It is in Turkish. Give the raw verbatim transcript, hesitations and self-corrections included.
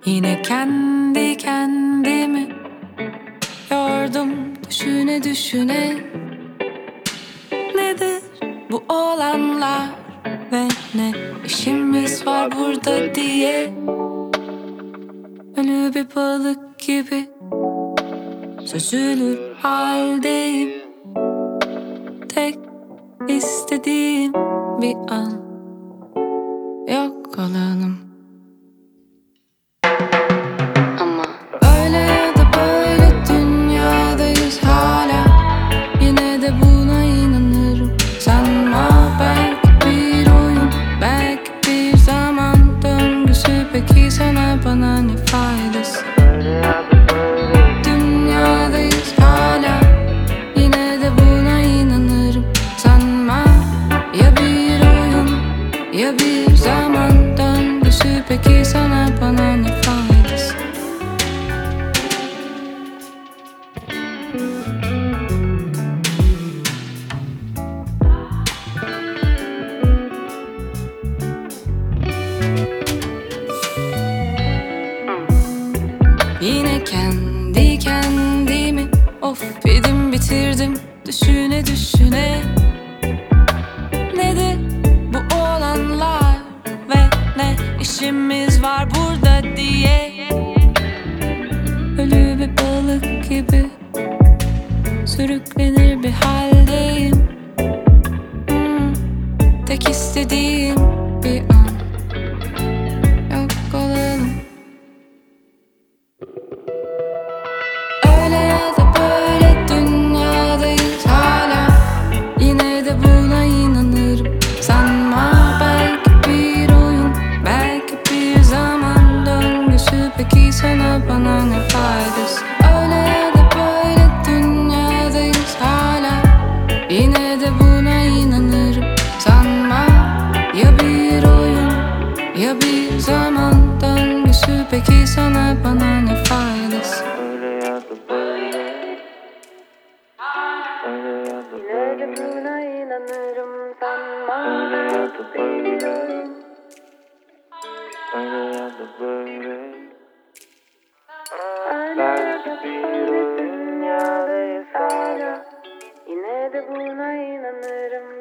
Yine kendi kendimi yordum, düşüne düşüne. Nedir bu olanlar ve ne işimiz var burada diye. Ölü bir balık gibi süzülür haldeyim. Tek istediğim bir an yok olalım. Ama öyle ya da böyle dünyadayız hala. Yine de buna inanırım. Sanma, belki bir oyun, belki bir zaman döngüsü. Peki sana bana ne faydası? Dünyadayız hala. Yine de buna inanırım. Sanma, ya bir oyun ya bir zaman döngüsü. Peki sana bana ne faydası? Yine kendi kendimi of yedim bitirdim, düşüne düşüne. Nedir bu olanlar ve ne işimiz var burada diye. Ölü bir balık gibi sürüklenir bir haldeyim. hmm, Tek istediğim bir an yok olalım. Öyle ya da böyle dünyadayız hala. Yine de buna inanırım. Sanma, belki bir oyun, belki bir zaman döngüsü. Peki sana bana ne faydası? Öyle ya da böyle dünyadayız hala. Yine de buna inanırım. Sanma, ya bir oyun ya bir zaman döngüsü. Peki sana bana ne faydası? Yine de buna inanırım. Sanma, belki bir oyun. Öyle ya da böyle. Öyle ya da böyle dünyadayız hala. Yine de buna inanırım.